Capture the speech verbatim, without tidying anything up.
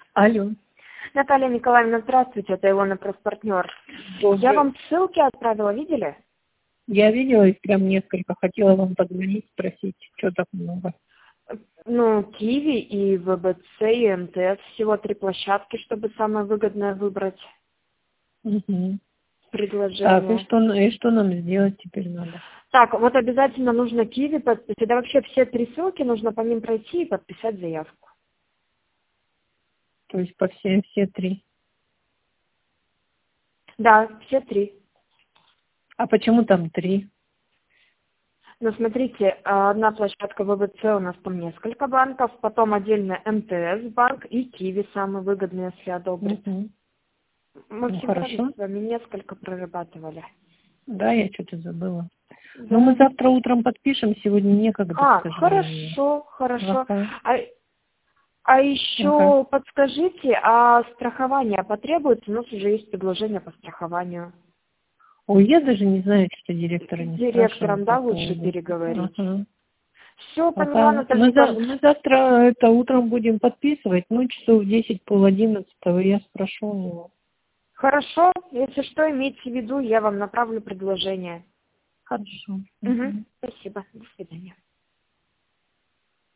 Алло. Наталья Николаевна, здравствуйте, это Илона, пресс-партнер. Я вам ссылки отправила, видели? Я видела их прям несколько, хотела вам позвонить, спросить, что так много. Ну, Киви и ВБЦ, и МТС, всего три площадки, чтобы самое выгодное выбрать Угу. предложение. Так, и что, и что нам сделать теперь надо? Так, вот обязательно нужно Киви подписать. Да вообще все три ссылки нужно по ним пройти и подписать заявку. То есть по всем все три. Да, все три. А почему там три? Ну, смотрите, одна площадка ВБЦ, у нас там несколько банков, потом отдельно МТС банк и Киви самый выгодный, если одобрят. Угу. Мы Ну всегда хорошо. с вами несколько прорабатывали. Да, я что-то забыла. Да. Ну мы завтра утром подпишем, сегодня некогда, А, к сожалению. хорошо, хорошо. Ага. А, а еще Ага. подскажите, а страхование потребуется? У нас уже есть предложение по страхованию. Ой, я даже не знаю, что директора С не директором, спрашивала по да, лучше поводу. переговорить. Ага. Все, поняла, Ага. Наталья Мы, за, Николаевна. мы завтра это утром будем подписывать, ну, часов в десять, пол одиннадцатого, я спрошу у него. Хорошо, если что, имейте в виду, я вам направлю предложение. Хорошо. Угу. Угу. Спасибо, до свидания.